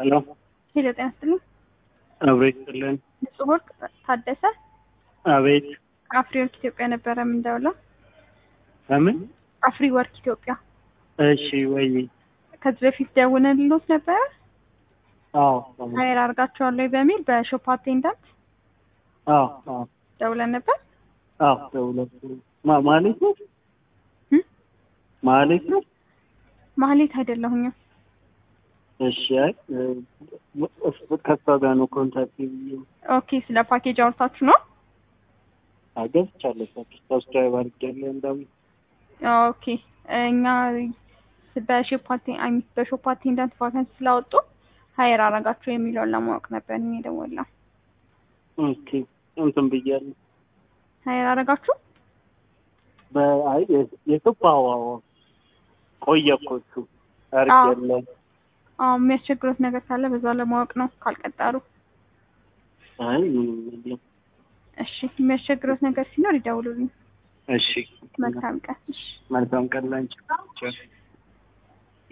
ሄሎ ሄሎ፣ ጤና ይስጥልኝ። አቤት ጥልን ንጹህ ወርቅ ታደሰ አቤት አፍሪ ወርክ ኢትዮጵያ ነበረ የምንደውለው። ለምን? አፍሪ ወርክ ኢትዮጵያ። እሺ ወይ ከዚህ በፊት ደውለንልዎት ነበረ? አዎ ሀይር አድርጋቸዋለሁ በሚል በሾፕ አቴንዳንት አዎ ደውለን ነበር። ደውለት ማለት ነው ማለት ነው። ማህሌት አይደለሁኝም። እሺ አይ ከሷ ጋር ነው ኮንታክት ብዬ። ኦኬ፣ ስለ ፓኬጅ አውርታችሁ ነው? አገብቻለሁ ሰብስክራይብ አድርጌያለሁ እንደውም። ኦኬ፣ እኛ በሾፕ አቴንዳንት ቫካንሲ ስላወጡ ሀይር አረጋችሁ የሚለውን ለማወቅ ነበር እኔ የደወልነው። ኦኬ እንትን ብያለሁ። ሀይር አረጋችሁ? በአይ የሱባው ቆየ እኮ እሱ አድርጌያለሁ። የሚያስቸግሩት ነገር ካለ በዛ ለማወቅ ነው ካልቀጠሩ። አይ ምንም የለም። እሺ፣ የሚያስቸግሩት ነገር ሲኖር ይደውሉልኝ። እሺ መልካም ቀን። እሺ፣ መልካም ቀን ላንቺ።